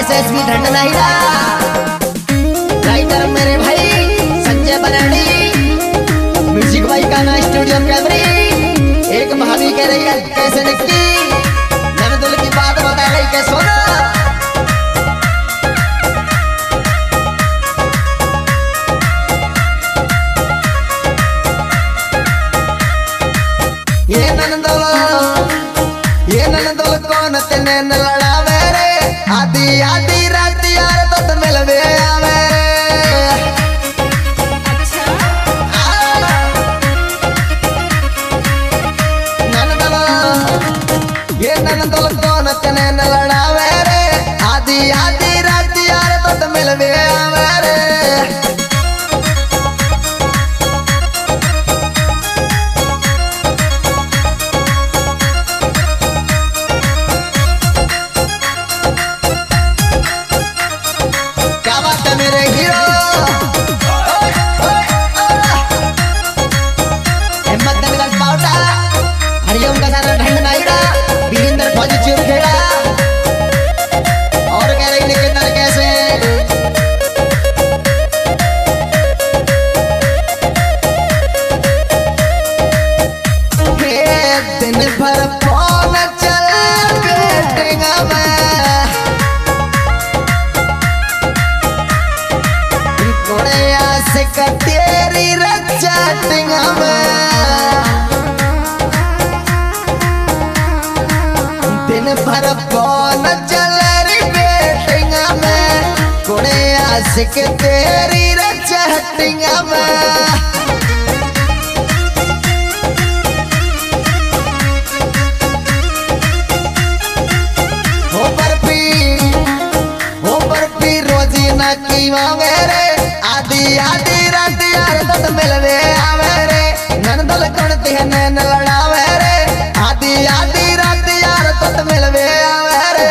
से SP धंडनाहीरा writer मेरे भाई संजय बनर्जी, म्यूजिक भाई का ना स्टूडियो कैमरे। एक भाभी कह रही है कैसे निकली ननदुल की बात बता रही के सोना। ये ननदुल कौन तेने न लड़ावे रे, आधी आधी रात यार तो मिलवे आवे रे। ये ननदुल कौन तेने न लड़ावे रे, आधी आधी रात यार तो मिलवे आवे रे। हरिओम का सारा ढंडनाहीरा वीरेंद्र फौजी चुरखेड़ा और कह रही निकेतन कैसे दिन भर फोन चला बेटिंगा में कोड़े आसे का तेरी रक्षा टिंगा में। दिन भर फोन चला री बेटिंगा में, कोड़े आशिक तेरी रक्षा टिंगा में। हो बर्फी रोजी ना की मांगे रे, आधी आधी रात यार तो मिलवे आवे रे। ननदुल कौन तेने न लड़ावे रे, आधी आधी रात यार तो मिलवे आवे रे।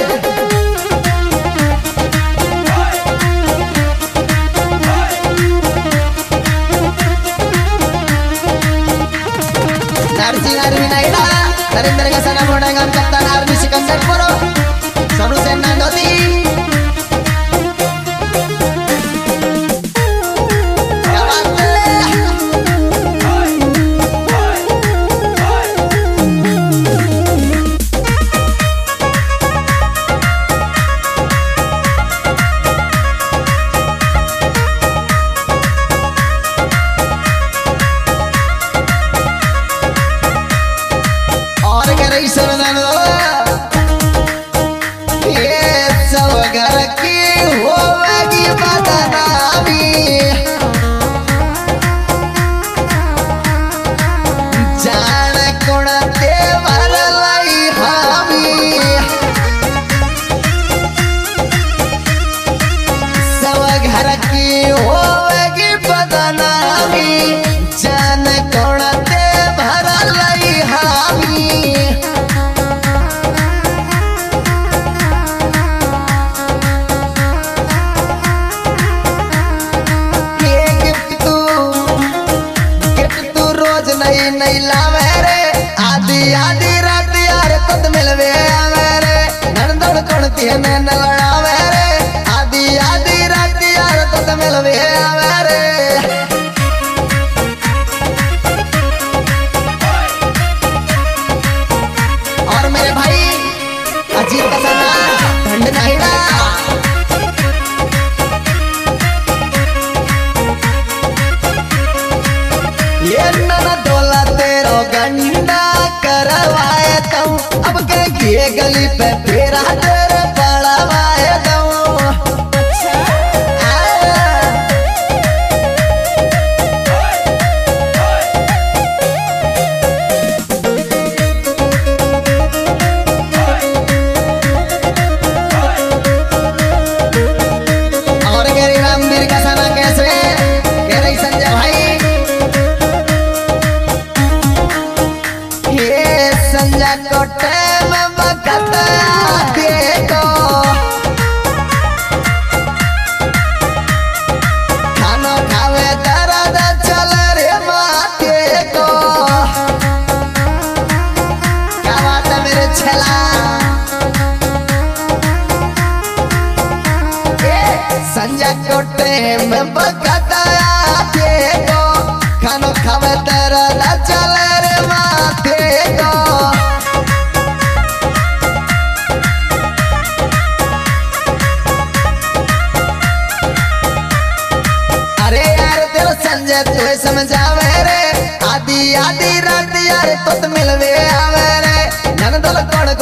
नरसिंह आर्मी नाइडा नरेंद्र का सना मोड़ेगा कप्तान आर्मी सिकंदर पुरो सोनू सेन नंदोती। नहीं लावे रे, आधी आधी रात यार तो मिलवे आवे रे। ननदुल कौन तेने न लड़ावे रे, आधी आधी रात यार तो मिलवे आवे रे। और मेरे भाई अजीत का सना ढंडनाहीरा ये ननदुल तेरो गंडा करवाए तू, अब के गली पे फेरा तेरे पड़वाए संजय कोटे में बकताया देखो खानो खावे तेरा ना चले रे माथे को। अरे यार तेरा संजय तू समझावे रे आदि आदि रात यार तो मिलवे आवे रे नन दल कौन